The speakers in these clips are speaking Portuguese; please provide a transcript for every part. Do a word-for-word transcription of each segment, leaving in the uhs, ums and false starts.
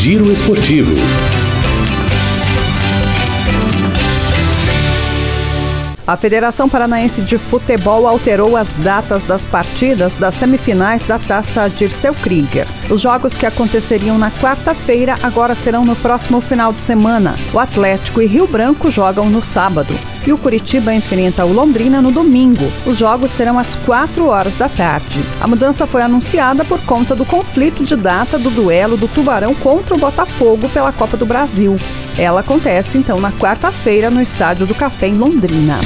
Giro Esportivo. A Federação Paranaense de Futebol alterou as datas das partidas das semifinais da Taça Dirceu Krieger. Os jogos que aconteceriam na quarta-feira agora serão no próximo final de semana. O Atlético e Rio Branco jogam no sábado e o Curitiba enfrenta o Londrina no domingo. Os jogos serão às quatro horas da tarde. A mudança foi anunciada por conta do conflito de data do duelo do Tubarão contra o Botafogo pela Copa do Brasil. Ela acontece, então, na quarta-feira no Estádio do Café, em Londrina.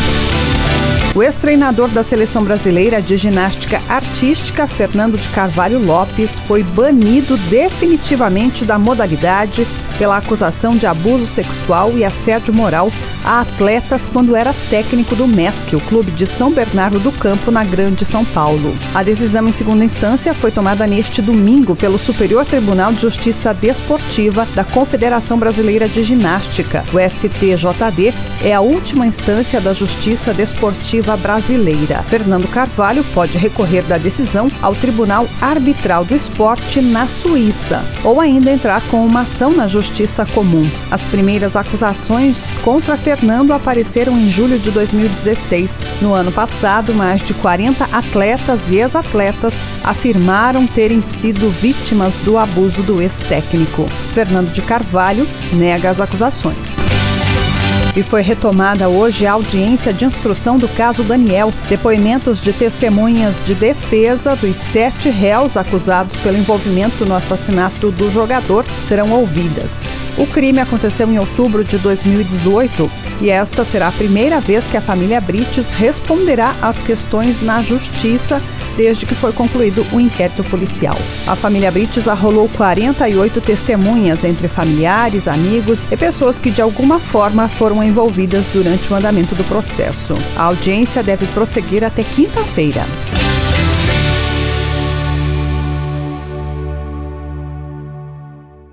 O ex-treinador da Seleção Brasileira de Ginástica Artística, Fernando de Carvalho Lopes, foi banido definitivamente da modalidade pela acusação de abuso sexual e assédio moral a atletas quando era técnico do M E S C, o clube de São Bernardo do Campo, na Grande São Paulo. A decisão em segunda instância foi tomada neste domingo pelo Superior Tribunal de Justiça Desportiva da Confederação Brasileira de Ginástica. O S T J D é a última instância da Justiça Desportiva Brasileira. Fernando Carvalho pode recorrer da decisão ao Tribunal Arbitral do Esporte na Suíça, ou ainda entrar com uma ação na Justiça Comum. As primeiras acusações contra Fernando apareceram em julho de dois mil e dezesseis. No ano passado, mais de quarenta atletas e ex-atletas afirmaram terem sido vítimas do abuso do ex-técnico. Fernando de Carvalho nega as acusações. E foi retomada hoje a audiência de instrução do caso Daniel. Depoimentos de testemunhas de defesa dos sete réus acusados pelo envolvimento no assassinato do jogador serão ouvidas. O crime aconteceu em outubro de dois mil e dezoito e esta será a primeira vez que a família Brites responderá às questões na justiça desde que foi concluído o inquérito policial. A família Brites arrolou quarenta e oito testemunhas entre familiares, amigos e pessoas que de alguma forma foram envolvidas durante o andamento do processo. A audiência deve prosseguir até quinta-feira.